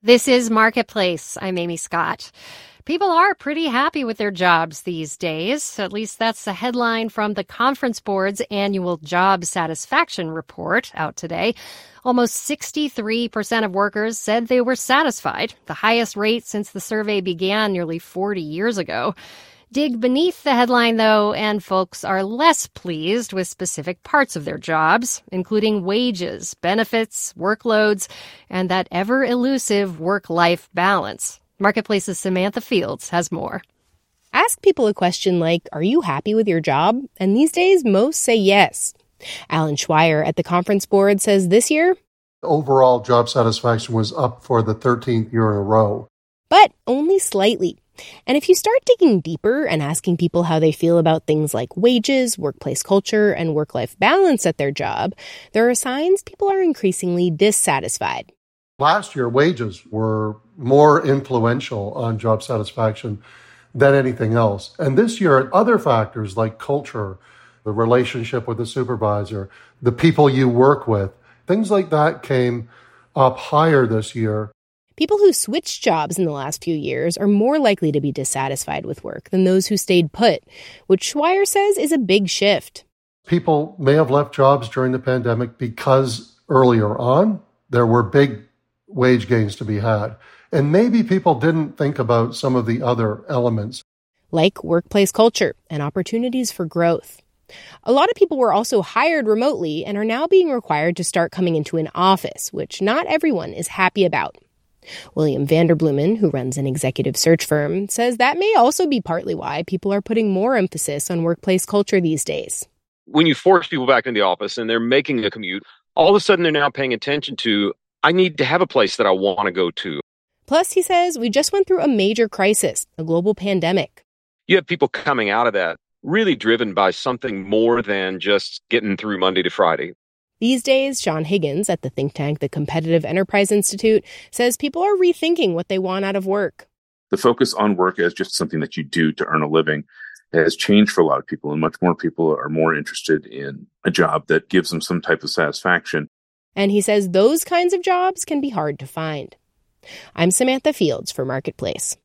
This is Marketplace. I'm Amy Scott. People are pretty happy with their jobs these days. At least that's the headline from the Conference Board's annual job satisfaction report out today. Almost 63% of workers said they were satisfied, the highest rate since the survey began nearly 40 years ago. Dig beneath the headline, though, and folks are less pleased with specific parts of their jobs, including wages, benefits, workloads, and that ever-elusive work-life balance. Marketplace's Samantha Fields has more. Ask people a question like, are you happy with your job? And these days, most say yes. Alan Schweier at the Conference Board says this year, overall job satisfaction was up for the 13th year in a row. But only slightly. And if you start digging deeper and asking people how they feel about things like wages, workplace culture, and work-life balance at their job, there are signs people are increasingly dissatisfied. Last year, wages were more influential on job satisfaction than anything else. And this year, other factors like culture, the relationship with the supervisor, the people you work with, things like that came up higher this year. People who switched jobs in the last few years are more likely to be dissatisfied with work than those who stayed put, which Schweier says is a big shift. People may have left jobs during the pandemic because earlier on there were big wage gains to be had. And maybe people didn't think about some of the other elements, like workplace culture and opportunities for growth. A lot of people were also hired remotely and are now being required to start coming into an office, which not everyone is happy about. William Vanderbloemen, who runs an executive search firm, says that may also be partly why people are putting more emphasis on workplace culture these days. When you force people back in the office and they're making a commute, all of a sudden they're now paying attention to, I need to have a place that I want to go to. Plus, he says, we just went through a major crisis, a global pandemic. You have people coming out of that really driven by something more than just getting through Monday to Friday. These days, Sean Higgins at the think tank, the Competitive Enterprise Institute, says people are rethinking what they want out of work. The focus on work as just something that you do to earn a living has changed for a lot of people, and much more people are more interested in a job that gives them some type of satisfaction. And he says those kinds of jobs can be hard to find. I'm Samantha Fields for Marketplace.